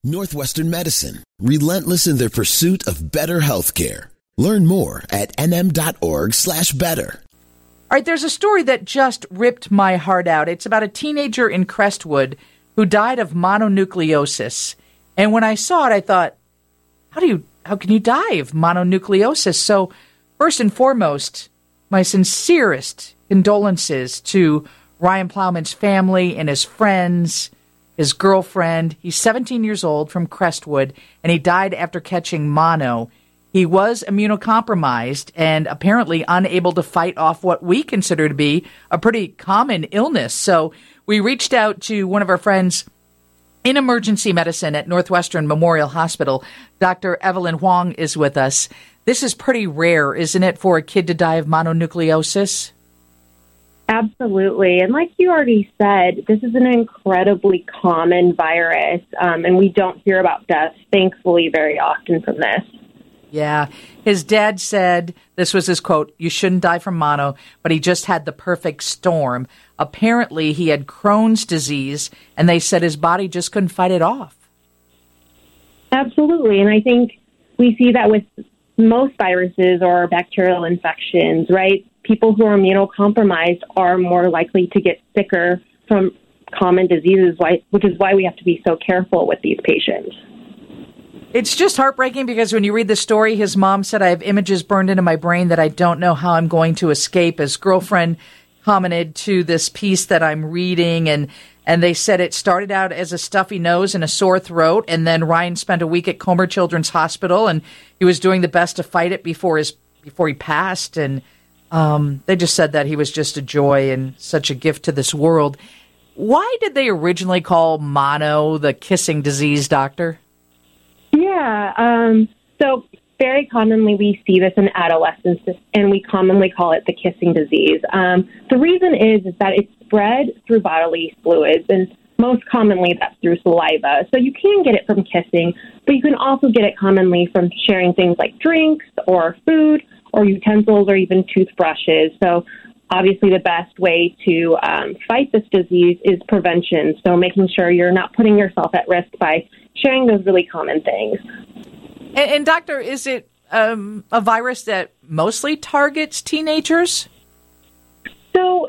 Northwestern Medicine, relentless in their pursuit of better healthcare. Learn more at nm.org/better. All right, there's a story that just ripped my heart out. It's about a teenager in Crestwood who died of mononucleosis. And when I saw it, I thought, how can you die of mononucleosis? So first and foremost, my sincerest condolences to Ryan Plowman's family and his friends, his girlfriend. He's 17 years old from Crestwood, and he died after catching mono. He was immunocompromised and apparently unable to fight off what we consider to be a pretty common illness. So we reached out to one of our friends in emergency medicine at Northwestern Memorial Hospital. Dr. Evelyn Huang is with us. This is pretty rare, isn't it, for a kid to die of mononucleosis? Absolutely. And like you already said, this is an incredibly common virus, and we don't hear about deaths, thankfully, very often from this. Yeah. His dad said, this was his quote, "You shouldn't die from mono," but he just had the perfect storm. Apparently, he had Crohn's disease, and they said his body just couldn't fight it off. Absolutely. And I think we see that with most viruses or bacterial infections, right? People who are immunocompromised are more likely to get sicker from common diseases, which is why we have to be so careful with these patients. It's just heartbreaking because when you read the story, his mom said, "I have images burned into my brain that I don't know how I'm going to escape." His girlfriend commented to this piece that I'm reading, and they said it started out as a stuffy nose and a sore throat, and then Ryan spent a week at Comer Children's Hospital, and he was doing the best to fight it before he passed, and they just said that he was just a joy and such a gift to this world. Why did they originally call mono the kissing disease, doctor? Yeah, so very commonly we see this in adolescents, and we commonly call it the kissing disease. The reason is that it's spread through bodily fluids, and most commonly that's through saliva. So you can get it from kissing, but you can also get it commonly from sharing things like drinks or food or utensils or even toothbrushes. So obviously the best way to fight this disease is prevention. So making sure you're not putting yourself at risk by sharing those really common things. And doctor, is it a virus that mostly targets teenagers? So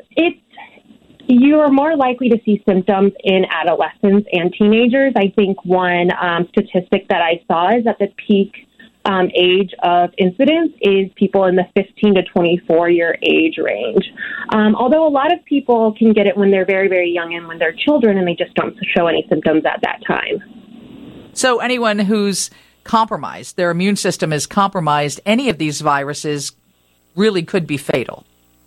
you are more likely to see symptoms in adolescents and teenagers. I think one statistic that I saw is that the peak age of incidence is people in the 15 to 24-year age range. Although a lot of people can get it when they're very, very young and when they're children, and they just don't show any symptoms at that time. So anyone who's compromised, their immune system is compromised, any of these viruses really could be fatal.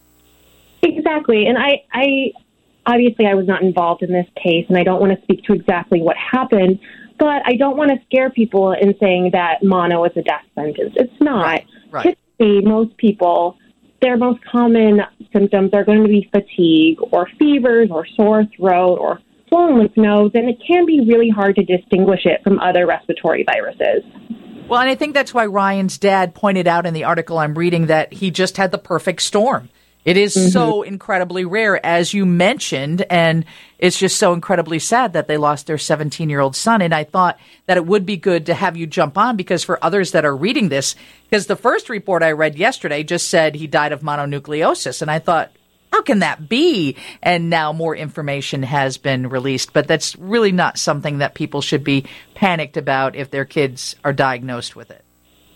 Exactly. And I obviously I was not involved in this case, and I don't want to speak to exactly what happened, but I don't want to scare people in saying that mono is a death sentence. It's not. Right. Typically, most people, their most common symptoms are going to be fatigue or fevers or sore throat or swollen lymph nodes, and it can be really hard to distinguish it from other respiratory viruses. Well, and I think that's why Ryan's dad pointed out in the article I'm reading that he just had the perfect storm. It is so incredibly rare, as you mentioned, and it's just so incredibly sad that they lost their 17-year-old son. And I thought that it would be good to have you jump on, because for others that are reading this, because the first report I read yesterday just said he died of mononucleosis, and I thought, how can that be? And now more information has been released, but that's really not something that people should be panicked about if their kids are diagnosed with it.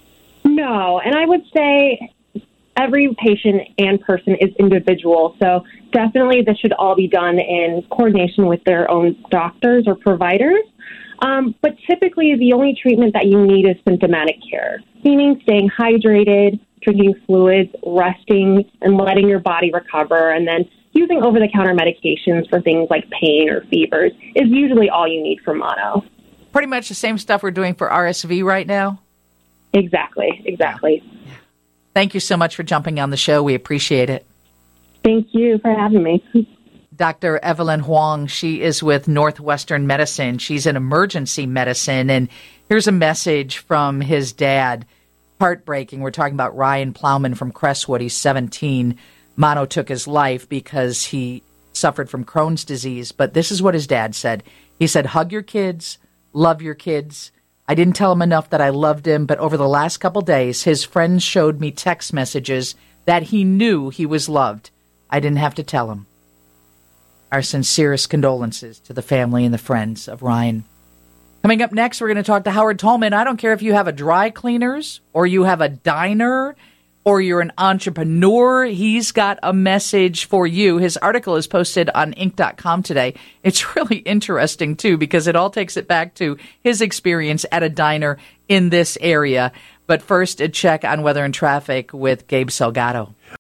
No, and I would say every patient and person is individual, so definitely this should all be done in coordination with their own doctors or providers. But typically the only treatment that you need is symptomatic care, meaning staying hydrated, drinking fluids, resting, and letting your body recover, and then using over-the-counter medications for things like pain or fevers is usually all you need for mono. Pretty much the same stuff we're doing for RSV right now? Exactly. Yeah. Thank you so much for jumping on the show. We appreciate it. Thank you for having me. Dr. Evelyn Huang, she is with Northwestern Medicine. She's in emergency medicine. And here's a message from his dad. Heartbreaking. We're talking about Ryan Plowman from Crestwood. He's 17. Mono took his life because he suffered from Crohn's disease. But this is what his dad said. He said, hug your kids, love your kids. I didn't tell him enough that I loved him, but over the last couple days, his friends showed me text messages that he knew he was loved. I didn't have to tell him. Our sincerest condolences to the family and the friends of Ryan. Coming up next, we're going to talk to Howard Tallman. I don't care if you have a dry cleaners or you have a diner or you're an entrepreneur. He's got a message for you. His article is posted on Inc.com today. It's really interesting, too, because it all takes it back to his experience at a diner in this area. But first, a check on weather and traffic with Gabe Salgado.